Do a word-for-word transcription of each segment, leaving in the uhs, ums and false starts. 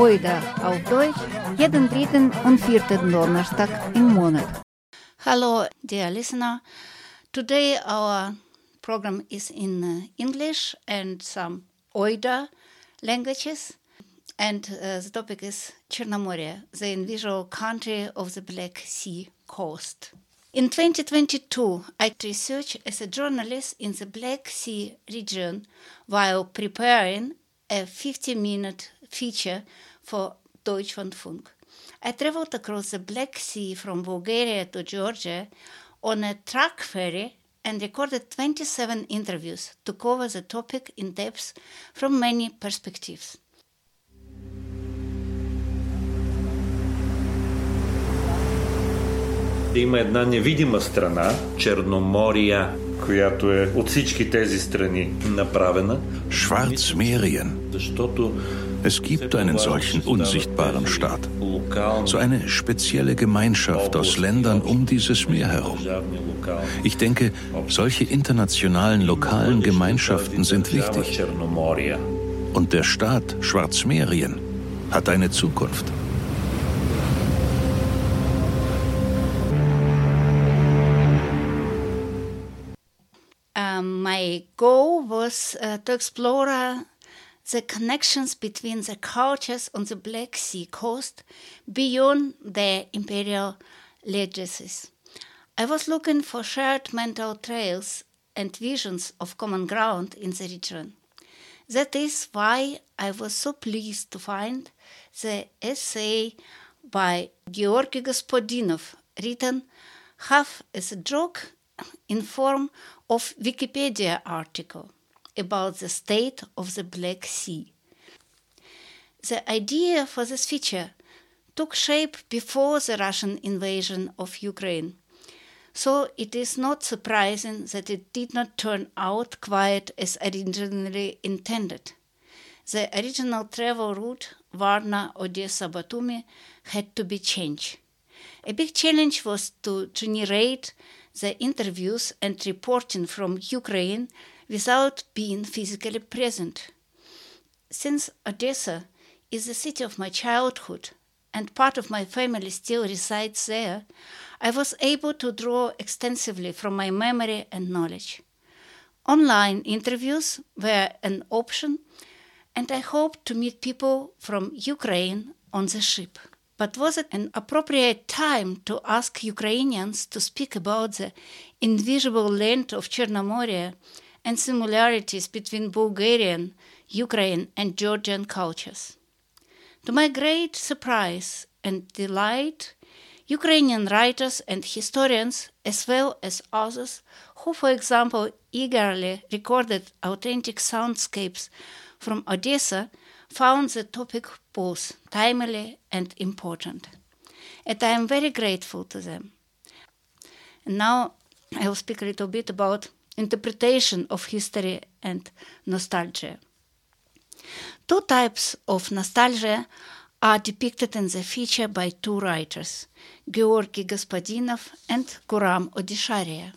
Oida auf Deutsch, jeden dritten und vierten Donnerstag im Monat. Hello, dear listener. Today our program is in uh, English and some Oida languages. And uh, the topic is Chernomorye, the unusual country of the Black Sea coast. In twenty twenty-two, I researched as a journalist in the Black Sea region while preparing a fifty-minute feature for Deutschlandfunk. I traveled across the Black Sea from Bulgaria to Georgia on a truck ferry and recorded twenty-seven interviews to cover the topic in depth from many perspectives. Има една невидима страна, Черномория, която е от всички тези страни направена. Schwarzmeerien. Защото Es gibt einen solchen unsichtbaren Staat, so eine spezielle Gemeinschaft aus Ländern um dieses Meer herum. Ich denke, solche internationalen lokalen Gemeinschaften sind wichtig. Und der Staat Schwarzmeerien hat eine Zukunft. Um, my goal was uh, to explore uh, the connections between the cultures on the Black Sea coast beyond their imperial legacies. I was looking for shared mental trails and visions of common ground in the region. That is why I was so pleased to find the essay by Georgy Gospodinov, written half as a joke in form of Wikipedia article about the state of the Black Sea. The idea for this feature took shape before the Russian invasion of Ukraine, so it is not surprising that it did not turn out quite as originally intended. The original travel route Varna, Odessa, Batumi had to be changed. A big challenge was to generate the interviews and reporting from Ukraine without being physically present. Since Odessa is the city of my childhood and part of my family still resides there, I was able to draw extensively from my memory and knowledge. Online interviews were an option, and I hoped to meet people from Ukraine on the ship. But was it an appropriate time to ask Ukrainians to speak about the invisible land of Chernomorye and similarities between Bulgarian, Ukrainian, and Georgian cultures? To my great surprise and delight, Ukrainian writers and historians, as well as others who, for example, eagerly recorded authentic soundscapes from Odessa, found the topic both timely and important. And I am very grateful to them. And now I will speak a little bit about interpretation of history and nostalgia. Two types of nostalgia are depicted in the feature by two writers, Georgy Gospodinov and Guram Odisharia.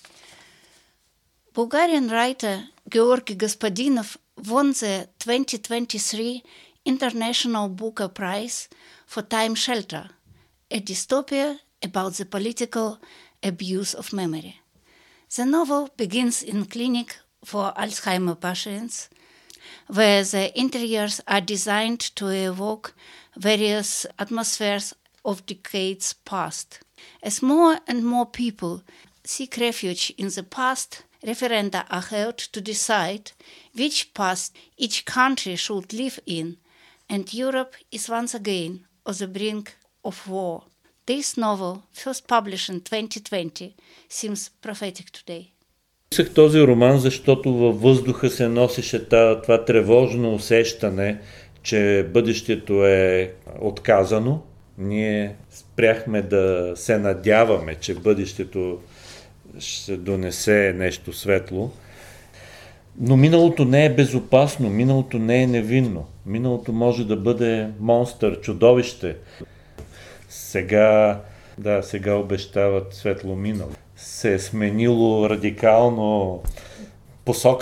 Bulgarian writer Georgy Gospodinov won the twenty twenty-three International Booker Prize for Time Shelter, a dystopia about the political abuse of memory. The novel begins in a clinic for Alzheimer patients, where the interiors are designed to evoke various atmospheres of decades past. As more and more people seek refuge in the past, referenda are held to decide which past each country should live in, and Europe is once again on the brink of war. This novel, first published in twenty twenty, seems prophetic today. Писах този роман, защото във въздуха се носеше това тревожно усещане, че бъдещето е отказано. Ние спряхме да се надяваме, че бъдещето ще донесе нещо светло. Но миналото не е безопасно, миналото не е невинно. Миналото може да бъде монстър, чудовище. Сега, да, сега обещават светло минало. Се е сменило радикално посоката,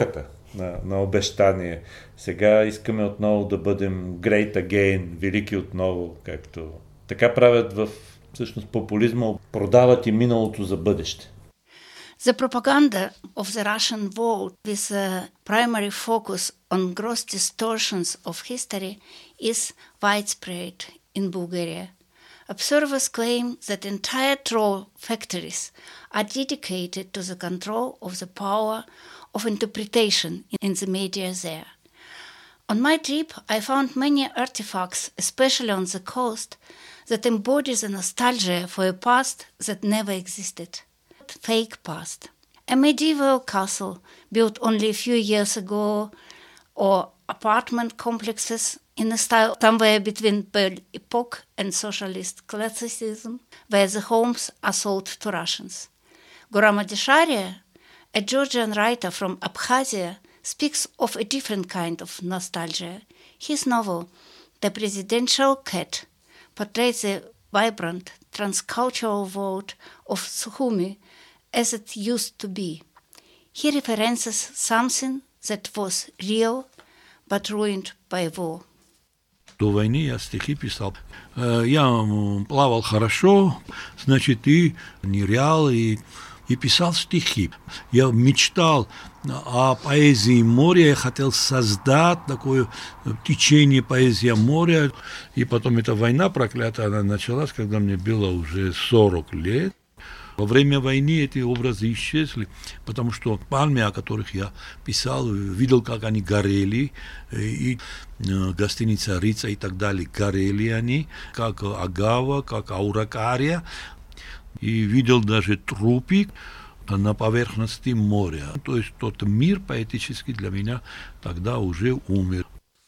на, на обещание. Сега искаме отново да бъдем great again, велики отново, както така правят в всъщност популизма, продават и миналото за бъдеще. The propaganda of the Russian vote with a primary focus on gross distortions of history is widespread in Bulgaria. Observers claim that entire troll factories are dedicated to the control of the power of interpretation in the media there. On my trip, I found many artifacts, especially on the coast, that embody the nostalgia for a past that never existed. Fake past. A medieval castle built only a few years ago, or apartment complexes in a style somewhere between Belle Epoque and socialist classicism, where the homes are sold to Russians. Goran Madisharia, a Georgian writer from Abkhazia, speaks of a different kind of nostalgia. His novel, The Presidential Cat, portrays the vibrant transcultural world of Sukhumi as it used to be. He references something that was real, but ruined by war. До войны я стихи писал. Я плавал хорошо, значит, и нырял, и, и писал стихи. Я мечтал о поэзии моря, я хотел создать такое течение поэзии моря. И потом эта война проклятая, она началась, когда мне было уже сорок лет. Во время войны эти образы исчезли, потому что пальмы, о которых я писал, видел, как они горели, и гостиница Рица и так далее, горели они, как агава, как ауракария, и видел даже трупик на поверхности моря. То есть тот мир поэтический для меня тогда уже умер.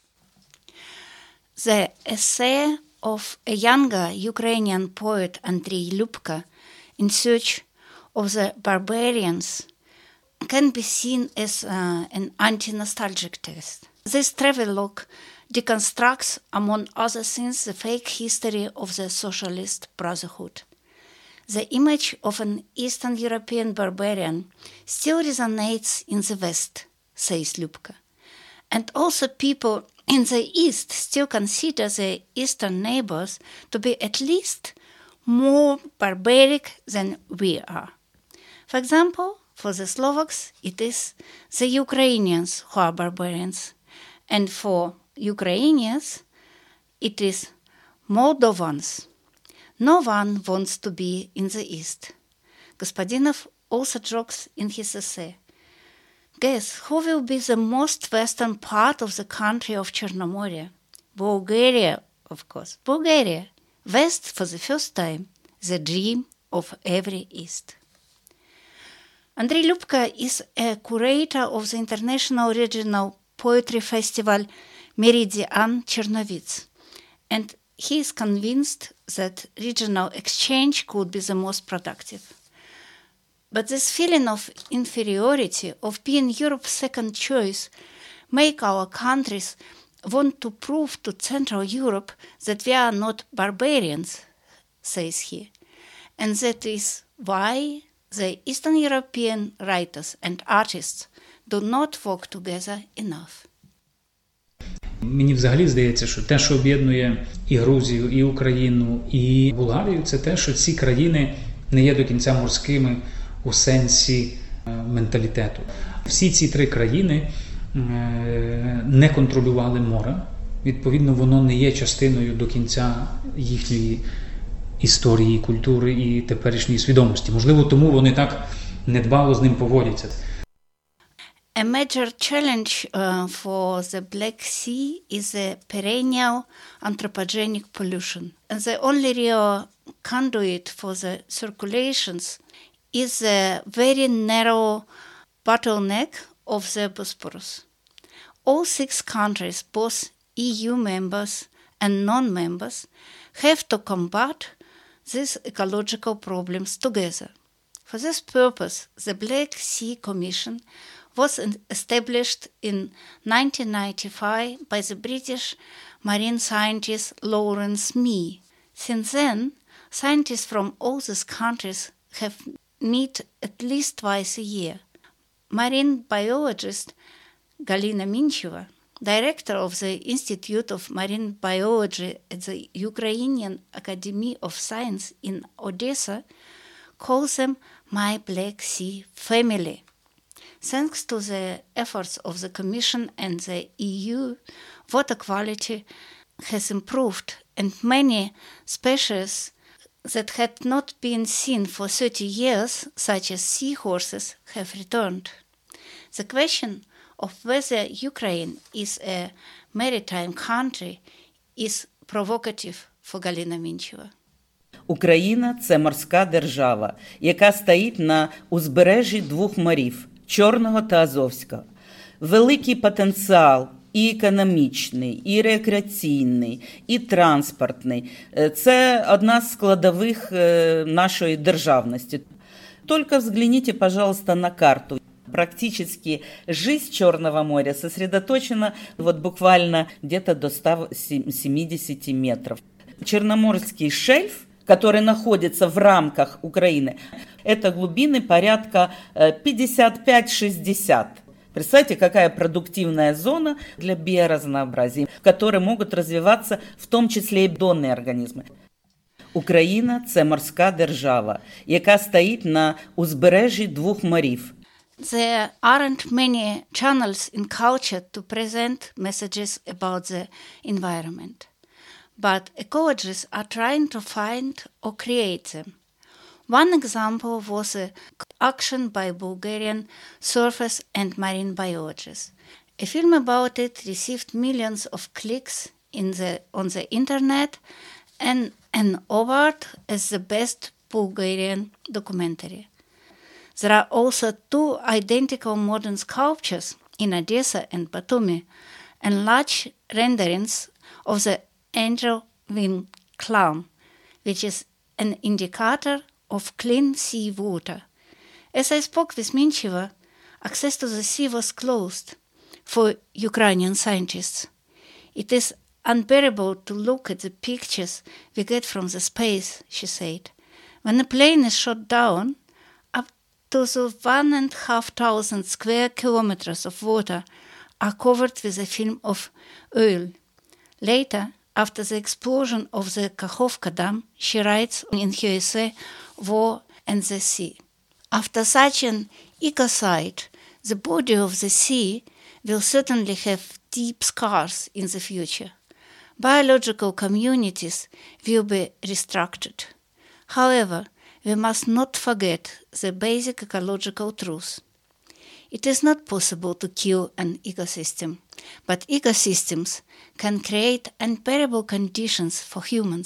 The essay of a younger Ukrainian poet Andrei Lyubka, In Search of the Barbarians, can be seen as uh, an anti-nostalgic text. This travelogue deconstructs, among other things, the fake history of the Socialist Brotherhood. The image of an Eastern European barbarian still resonates in the West, says Lyubka. And also people in the East still consider their Eastern neighbors to be at least more barbaric than we are. For example, for the Slovaks, it is the Ukrainians who are barbarians, and for Ukrainians, it is Moldovans. No one wants to be in the East. Gospodinov also jokes in his essay. Guess who will be the most western part of the country of Chernomorya? Bulgaria, of course. Bulgaria. West for the first time, the dream of every East. Andrei Lyubka is a curator of the International Regional Poetry Festival Meridian Chernovitz, and he is convinced that regional exchange could be the most productive. But this feeling of inferiority, of being Europe's second choice, make our countries want to prove to Central Europe that we are not barbarians, says he, and that is why the Eastern European writers and artists do not work together enough. Мені взагалі здається, що те, що об'єднує і Грузію, і Україну, і Болгарію, це те, що ці країни не є до кінця морськими у сенсі менталітету. Всі ці три країни не контролювали море, відповідно, воно не є частиною до кінця їхньої історії, культури і теперішньої свідомості. Можливо, тому вони так недбало з ним поводяться. A major challenge uh, for the Black Sea is the perennial anthropogenic pollution. And the only real conduit for the circulations is the very narrow bottleneck of the Bosporus. All six countries, both E U members and non-members, have to combat these ecological problems together. For this purpose, the Black Sea Commission was established in nineteen ninety-five by the British marine scientist Lawrence Mee. Since then, scientists from all these countries have met at least twice a year. Marine biologist Galina Mincheva, director of the Institute of Marine Biology at the Ukrainian Academy of Science in Odessa, calls them my Black Sea family. Thanks to the efforts of the Commission and the E U, water quality has improved and many species that had not been seen for thirty years, such as seahorses, have returned. The question of whether Ukraine is a maritime country is provocative for Galina Mincheva. Україна – це морська держава, яка стоїть на узбережжі двох морів – Чорного та Азовського. Великий потенціал і економічний, і рекреаційний, і транспортний – це одна з складових нашої державності. Только взгляните, пожалуйста, на карту. Практически жизнь Черного моря сосредоточена вот буквально где-то до ста семидесяти метров. Черноморский шельф, который находится в рамках Украины, это глубины порядка пятьдесят пять - шестьдесят. Представьте, какая продуктивная зона для биоразнообразия, в которой могут развиваться в том числе і донні організми. Україна – це морська держава, яка стоїть на узбережжі двох морів. There aren't many channels in culture to present messages about the environment, but ecologists are trying to find or create them. One example was an action by Bulgarian surface and marine biologists. A film about it received millions of clicks in the, on the internet and an award as the best Bulgarian documentary. There are also two identical modern sculptures in Odessa and Batumi and large renderings of the angel wing clown, which is an indicator of clean sea water. As I spoke with Mincheva, access to the sea was closed for Ukrainian scientists. It is unbearable to look at the pictures we get from the space, she said. When a plane is shot down, up to the one and a half thousand square kilometers of water are covered with a film of oil. Later, after the explosion of the Kakhovka Dam, she writes in her essay, War and the Sea. After such an ecocide, the body of the sea will certainly have deep scars in the future. Biological communities will be restructured. However, we must not forget the basic ecological truth. It is not possible to kill an ecosystem, but ecosystems can create unbearable conditions for humans.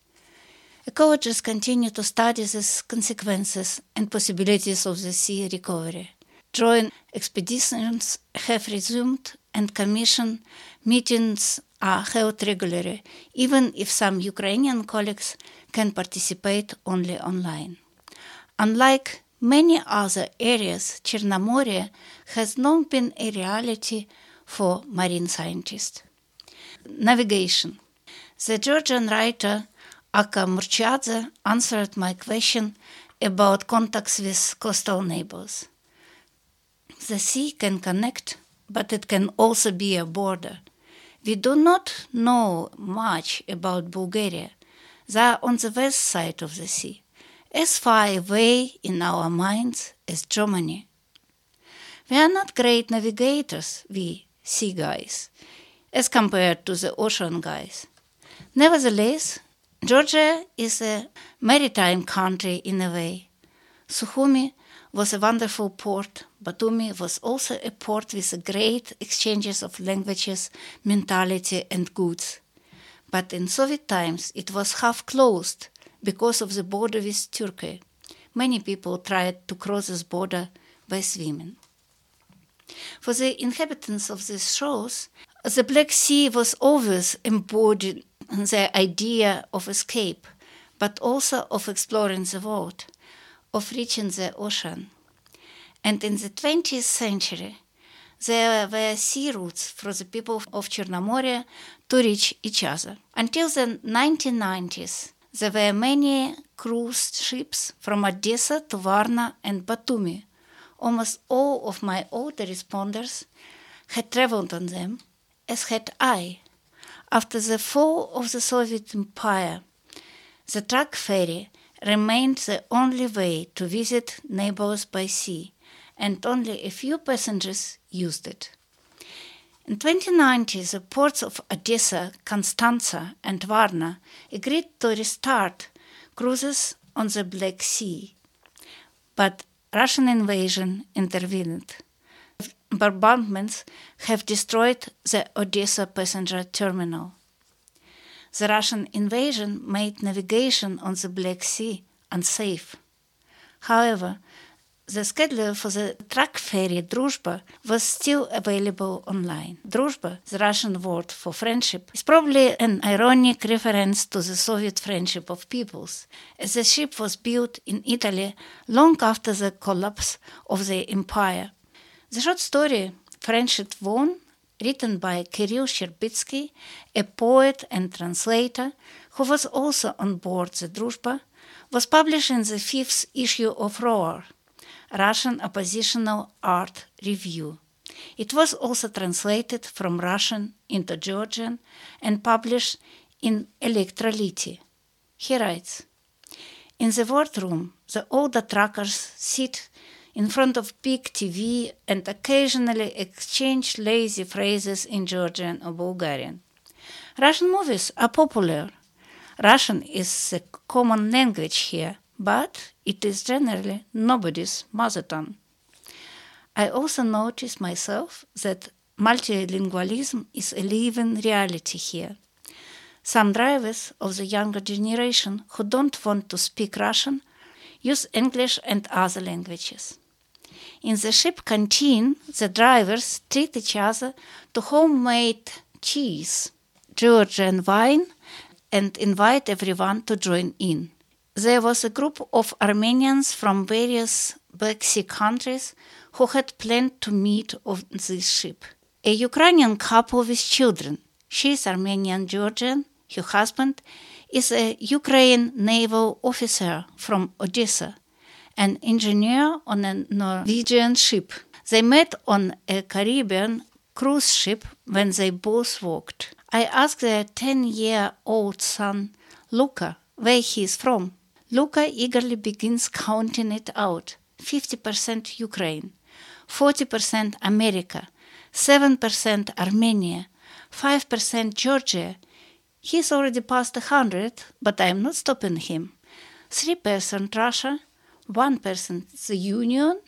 Ecologists continue to study these consequences and possibilities of the sea recovery. Joint expeditions have resumed and commission meetings are held regularly, even if some Ukrainian colleagues can participate only online. Unlike many other areas, Chernomorye has not been a reality for marine scientists. Navigation. The Georgian writer Akka Murchadze answered my question about contacts with coastal neighbors. The sea can connect, but it can also be a border. We do not know much about Bulgaria. They are on the west side of the sea, as far away in our minds as Germany. We are not great navigators, we sea guys, as compared to the ocean guys. Nevertheless, Georgia is a maritime country in a way. Sukhumi was a wonderful port. Batumi was also a port with great exchanges of languages, mentality, and goods. But in Soviet times, it was half closed because of the border with Turkey. Many people tried to cross this border by swimming. For the inhabitants of these shores, the Black Sea was always embodied in the idea of escape, but also of exploring the world, of reaching the ocean. And in the twentieth century, there were sea routes for the people of Chernomorye to reach each other. Until the nineteen nineties, there were many cruise ships from Odessa to Varna and Batumi. Almost all of my autoresponders had traveled on them, as had I. After the fall of the Soviet Empire, the truck ferry remained the only way to visit neighbors by sea, and only a few passengers used it. In twenty nineteen, the ports of Odessa, Constanza, and Varna agreed to restart cruises on the Black Sea, but Russian invasion intervened. Bombardments have destroyed the Odessa passenger terminal. The Russian invasion made navigation on the Black Sea unsafe. However, the schedule for the truck ferry Druzhba was still available online. Druzhba, the Russian word for friendship, is probably an ironic reference to the Soviet friendship of peoples, as the ship was built in Italy long after the collapse of the empire. The short story Friendship Won, written by Kirill Sherbitsky, a poet and translator who was also on board the Druzhba, was published in the fifth issue of Roar, Russian Oppositional Art Review. It was also translated from Russian into Georgian and published in Elektrolity. He writes, "In the wardroom, the older truckers sit in front of big T V and occasionally exchange lazy phrases in Georgian or Bulgarian. Russian movies are popular. Russian is the common language here, but it is generally nobody's mother tongue. I also notice myself that multilingualism is a living reality here. Some drivers of the younger generation who don't want to speak Russian use English and other languages. In the ship canteen, the drivers treat each other to homemade cheese, Georgian wine, and invite everyone to join in. There was a group of Armenians from various Black Sea countries who had planned to meet on this ship. A Ukrainian couple with children. She is Armenian-Georgian. Her husband is a Ukrainian naval officer from Odessa, an engineer on a Norwegian ship. They met on a Caribbean cruise ship when they both worked. I asked their ten-year-old son, Luca, where he is from. Luca eagerly begins counting it out. fifty percent Ukraine, forty percent America, seven percent Armenia, five percent Georgia. He's already past a hundred, but I'm not stopping him. three percent Russia, one percent the Union.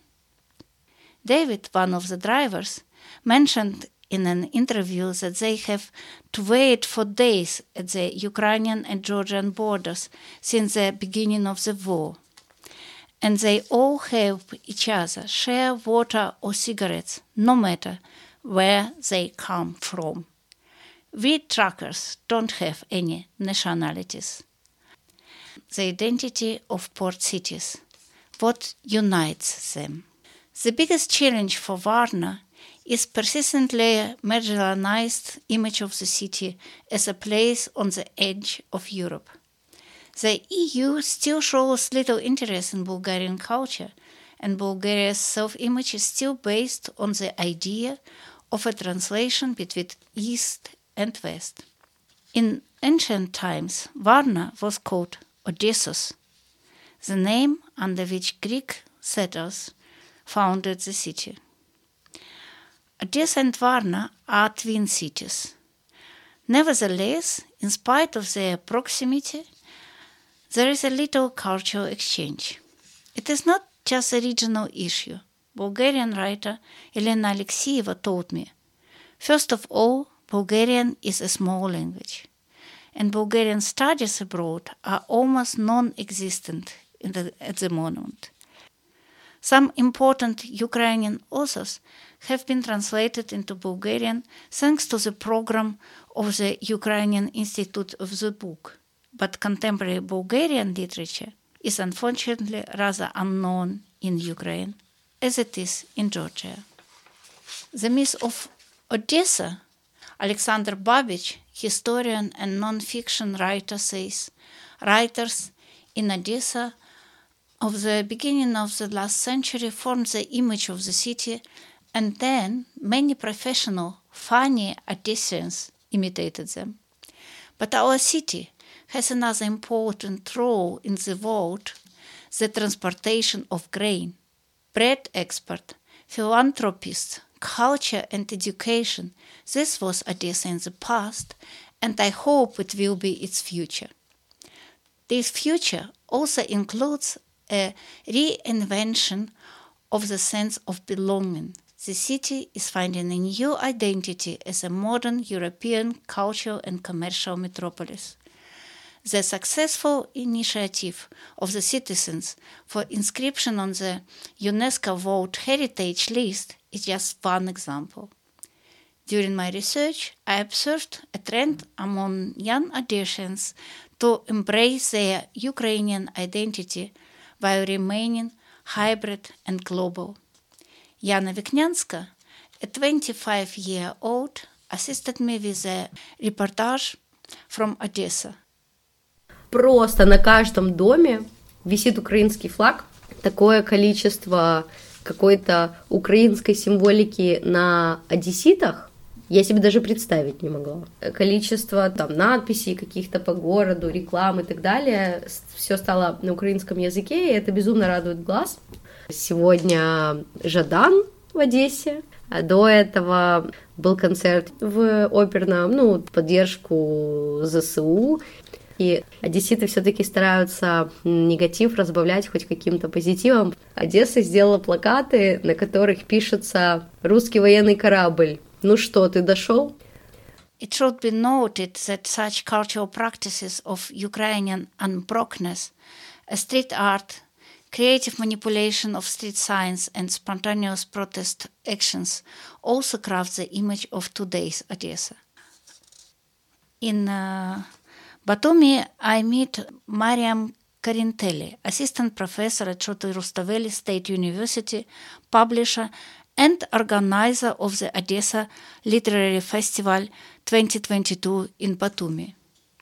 David, one of the drivers, mentioned in an interview that they have to wait for days at the Ukrainian and Georgian borders since the beginning of the war. And they all help each other, share water or cigarettes, no matter where they come from. We truckers don't have any nationalities. The identity of port cities, what unites them. The biggest challenge for Varna is persistently marginalized image of the city as a place on the edge of Europe. The E U still shows little interest in Bulgarian culture, and Bulgaria's self-image is still based on the idea of a translation between East and West. In ancient times, Varna was called Odessos, the name under which Greek settlers founded the city. Odessa and Varna are twin cities. Nevertheless, in spite of their proximity, there is a little cultural exchange. It is not just a regional issue. Bulgarian writer Elena Alexeyeva told me, first of all, Bulgarian is a small language, and Bulgarian studies abroad are almost non-existent in the, at the moment. Some important Ukrainian authors have been translated into Bulgarian thanks to the program of the Ukrainian Institute of the Book, but contemporary Bulgarian literature is unfortunately rather unknown in Ukraine, as it is in Georgia. The myth of Odessa, Alexander Babbage, historian and non-fiction writer, says writers in Odessa of the beginning of the last century formed the image of the city And then many professional, funny Odessians imitated them. But our city has another important role in the world, the transportation of grain, bread export, philanthropists, culture and education. This was Odessa in the past, and I hope it will be its future. This future also includes a reinvention of the sense of belonging. The city is finding a new identity as a modern European cultural and commercial metropolis. The successful initiative of the citizens for inscription on the UNESCO World Heritage List is just one example. During my research, I observed a trend among young Odessians to embrace their Ukrainian identity while remaining hybrid and global. Yana Viknyanska, a twenty-five-year-old, assisted me with a reportage from Odessa. Просто на каждом доме висит украинский флаг. Такое количество какой-то украинской символики на одесситах я себе даже представить не могла. Количество там надписей каких-то по городу, рекламы и так далее, все стало на украинском языке, и это безумно радует глаз. Сегодня Жадан в Одессе. А до этого был концерт в оперном, ну, в поддержку ЗСУ. И одесситы все-таки стараются негатив разбавлять хоть каким-то позитивом. Одесса сделала плакаты, на которых пишется «Русский военный корабль». Ну что, ты дошел? It should be noted that such cultural practices of Ukrainian unbrokenness, street art, creative manipulation of street signs and spontaneous protest actions also craft the image of today's Odessa. In uh, Batumi, I meet Mariam Karintelli, assistant professor at Shota Rustaveli State University, publisher and organizer of the Odessa Literary Festival twenty twenty-two in Batumi.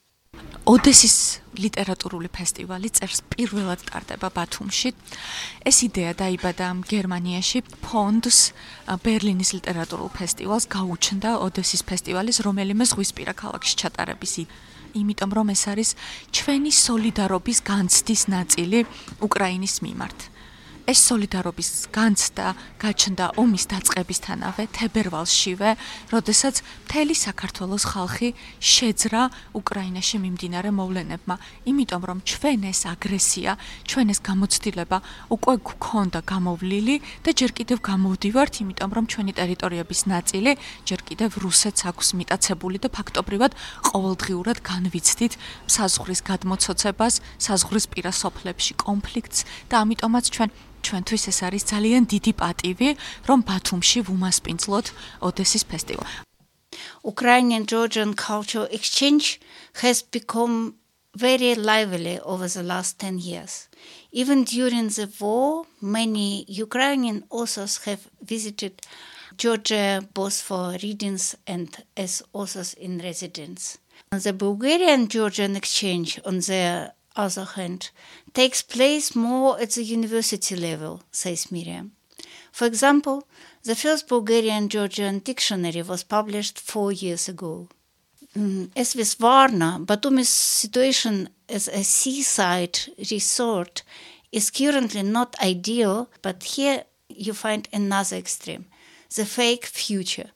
ოდესის ლიტერატურული ფესტივალი წერს პირველად ტარდება ბათუმში. ეს იდეა დაიბადა გერმანიაში ფონდს ბერლინის ლიტერატურულ ფესტივალს გაუჩნდა ოდესის ფესტივალის რომელიმე ზღვისპირა ქალაქში ჩატარების იმიტომ რომ ეს არის ჩვენი სოლიდარობის განცდის ნაწილი უკრაინის მიმართ. ეს სოლიდარობის განცდა გაჩნდა ომის დაწყებისთანავე თებერვალშივე, როდესაც მთელი საქართველოს ხალხი შეძრა უკრაინაში მიმდინარე მოვლენებმა, იმიტომ რომ ჩვენ ეს აგრესია, ჩვენ ეს გამოცდილება უკვე გვქონდა გამოვლილი და ჯერ კიდევ გამოვდივართ, იმიტომ რომ ჩვენი ტერიტორიების ნაწილი ჯერ კიდევ რუსეთს აქვს მიტაცებული და ფაქტობრივად ყოველდღიურად განვიცდით საზღვრის გადმოცოცებას, საზღვრისპირა სოფლებში კონფლიქტს და ამიტომაც ჩვენ ჩვენთვის ეს არის ძალიან დიდი პატივი, რომ ბათუმში ვუმასპინძლოთ ოდესის ფესტივალს. Ukrainian Georgian cultural exchange has become very lively over the last ten years. Even during the war, many Ukrainian authors have visited Georgia both for readings and as authors in residence. The Bulgarian-Georgian exchange, on the other hand, takes place more at the university level, says Miriam. For example, the first Bulgarian-Georgian dictionary was published four years ago. Mm, as with Varna, Batumi's situation as a seaside resort is currently not ideal, but here you find another extreme, the fake future.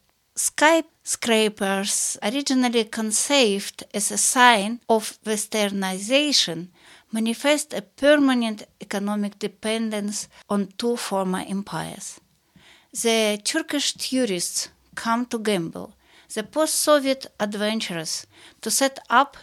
Skyscrapers, originally conceived as a sign of westernization, manifest a permanent economic dependence on two former empires. The Turkish tourists come to gamble, the post-Soviet adventurers to set up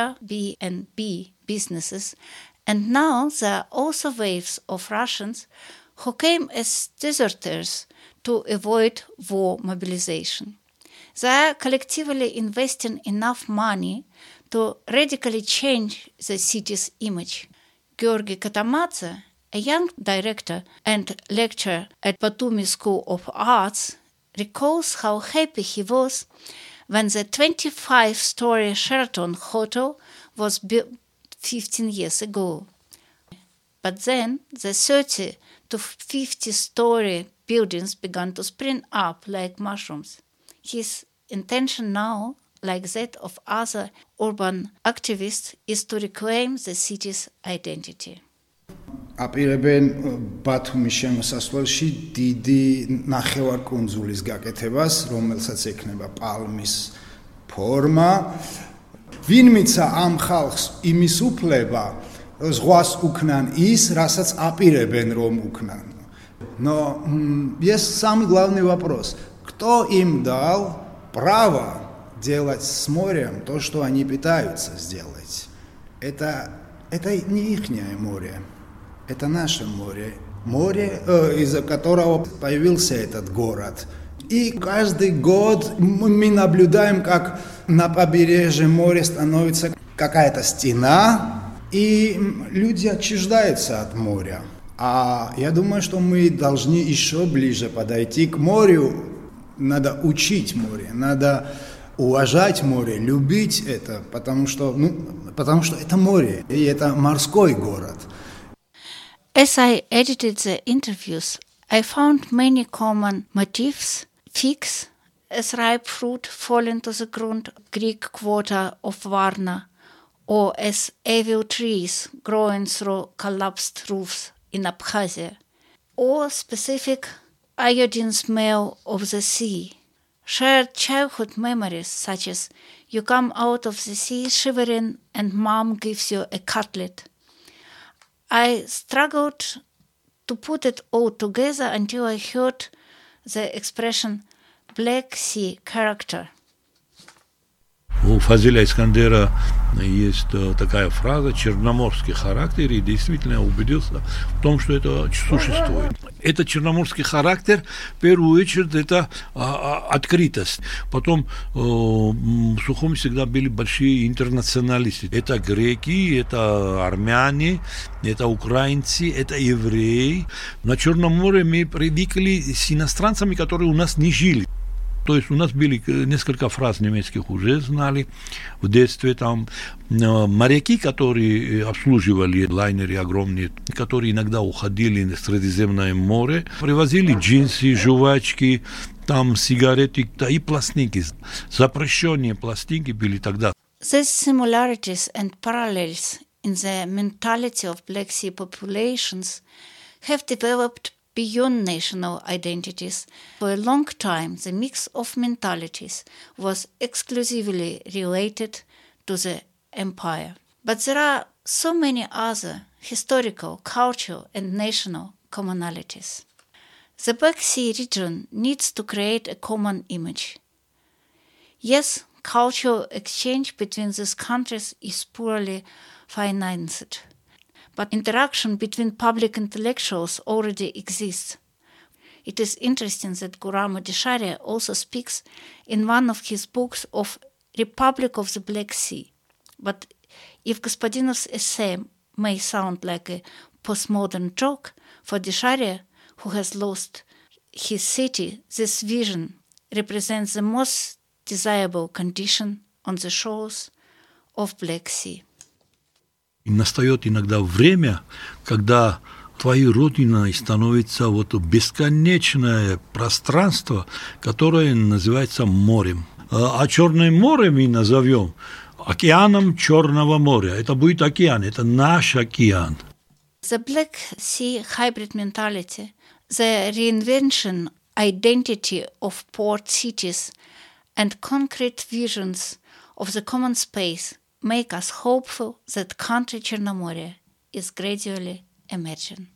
Airbnb businesses, and now there are also waves of Russians who came as deserters to avoid war mobilization. They are collectively investing enough money to radically change the city's image. Georgi Katamadze, a young director and lecturer at Batumi School of Arts, recalls how happy he was when the twenty-five-story Sheraton Hotel was built fifteen years ago. But then the thirty to fifty-story buildings began to spring up like mushrooms. His intention now, like that of other urban activists, is to reclaim the city's identity. აპირებენ ბათუმის შემოსასვლელში დიდი ნახევარკუნძულის გაკეთებას, რომელსაც ექნება პალმის ფორმა. ვინმეცა ამ ხალხს იმის უფლება, ზღვას უკნან ის, რასაც აპირებენ რომ უკნან. Но есть самый главный вопрос. Кто им дал право делать с морем то, что они пытаются сделать? Это, это не ихнее море. Это наше море, море, э, из-за которого появился этот город. И каждый год мы наблюдаем, как на побережье моря становится какая-то стена, и люди отчуждаются от моря. А я думаю, что мы должны еще ближе подойти к морю. Надо учить море, надо уважать море, любить это, потому что, ну, потому что это море, и это морской город. As I edited the interviews, I found many common motifs: figs as ripe fruit falling to the ground, Greek quarter of Varna, or as evil trees growing through collapsed roofs in Abkhazia, or specific iodine smell of the sea. Shared childhood memories such as you come out of the sea shivering and mom gives you a cutlet. I struggled to put it all together until I heard the expression Black Sea character. У Фазиля Искандера есть такая фраза «черноморский характер», и действительно я убедился в том, что это существует. Этот черноморский характер, в первую очередь, это а, открытость. Потом э, в Сухом всегда были большие интернационалисты. Это греки, это армяне, это украинцы, это евреи. На Черном море мы привыкли с иностранцами, которые у нас не жили. То есть у нас были несколько фраз немецких уже знали в детстве. Там моряки, которые обслуживали лайнеры огромные, которые иногда уходили в Средиземное море, привозили джинсы, жвачки, там сигареты, да и пластинки. Запрещенные пластинки были тогда. These similarities and parallels in the mentality of Black Sea populations have developed beyond national identities. For a long time, the mix of mentalities was exclusively related to the empire. But there are so many other historical, cultural, and national commonalities. The Black Sea region needs to create a common image. Yes, cultural exchange between these countries is poorly financed, but interaction between public intellectuals already exists. It is interesting that Guram Odisharia also speaks in one of his books of Republic of the Black Sea. But if Gospodinov's essay may sound like a postmodern joke, for Odisharia, who has lost his city, this vision represents the most desirable condition on the shores of Black Sea. И настает иногда время, когда твоей родиной становится вот бесконечное пространство, которое называется морем. А Черное море мы назовем океаном Черного моря. Это будет океан, это наш океан. The Black Sea hybrid mentality, the reinvention identity of port cities and concrete visions of the common space make us hopeful that country Chernomorye is gradually emerging.